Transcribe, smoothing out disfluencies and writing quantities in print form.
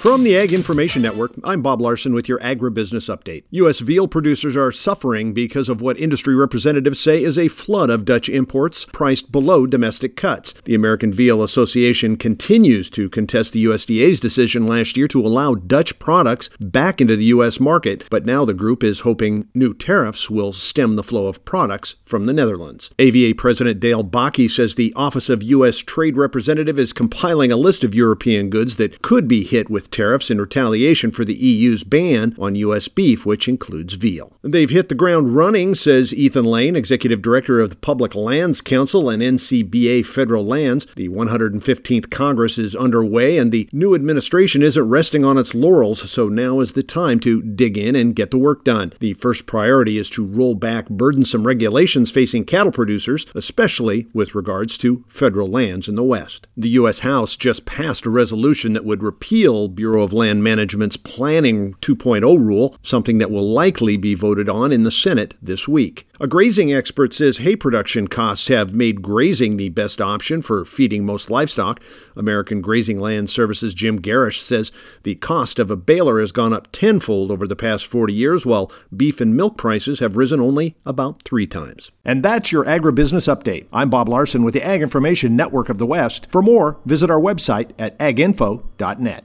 From the Ag Information Network, I'm Bob Larson with your agribusiness update. U.S. veal producers are suffering because of what industry representatives say is a flood of Dutch imports priced below domestic cuts. The American Veal Association continues to contest the USDA's decision last year to allow Dutch products back into the U.S. market, but now the group is hoping new tariffs will stem the flow of products from the Netherlands. AVA President Dale Bakke says the Office of U.S. Trade Representative is compiling a list of European goods that could be hit with tariffs in retaliation for the EU's ban on U.S. beef, which includes veal. They've hit the ground running, says Ethan Lane, Executive Director of the Public Lands Council and NCBA Federal Lands. The 115th Congress is underway, and the new administration isn't resting on its laurels, so now is the time to dig in and get the work done. The first priority is to roll back burdensome regulations facing cattle producers, especially with regards to federal lands in the West. The U.S. House just passed a resolution that would repeal Bureau of Land Management's Planning 2.0 rule, something that will likely be voted on in the Senate this week. A grazing expert says hay production costs have made grazing the best option for feeding most livestock. American Grazing Land Services' Jim Garish says the cost of a baler has gone up tenfold over the past 40 years, while beef and milk prices have risen only about 3 times. And that's your agribusiness update. I'm Bob Larson with the Ag Information Network of the West. For more, visit our website at aginfo.net.